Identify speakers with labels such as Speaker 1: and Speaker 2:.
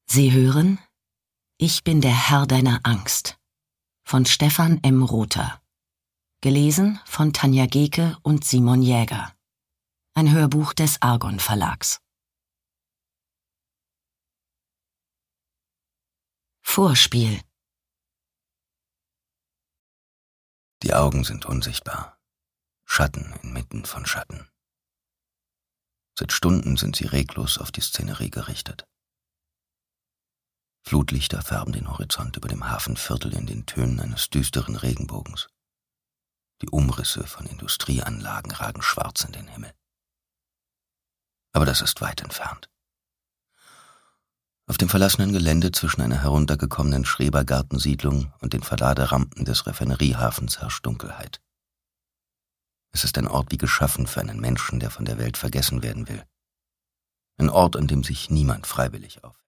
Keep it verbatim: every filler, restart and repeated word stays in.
Speaker 1: Sie hören Ich bin der Herr deiner Angst von Stefan M. Rother. Gelesen von Tanja Geke und Simon Jäger. Ein Hörbuch des Argon Verlags. Vorspiel.
Speaker 2: Die Augen sind unsichtbar. Schatten inmitten von Schatten. Seit Stunden sind sie reglos auf die Szenerie gerichtet. Flutlichter färben den Horizont über dem Hafenviertel in den Tönen eines düsteren Regenbogens. Die Umrisse von Industrieanlagen ragen schwarz in den Himmel. Aber das ist weit entfernt. Auf dem verlassenen Gelände zwischen einer heruntergekommenen Schrebergartensiedlung und den Verladerampen des Raffineriehafens herrscht Dunkelheit. Es ist ein Ort wie geschaffen für einen Menschen, der von der Welt vergessen werden will. Ein Ort, an dem sich niemand freiwillig aufhält.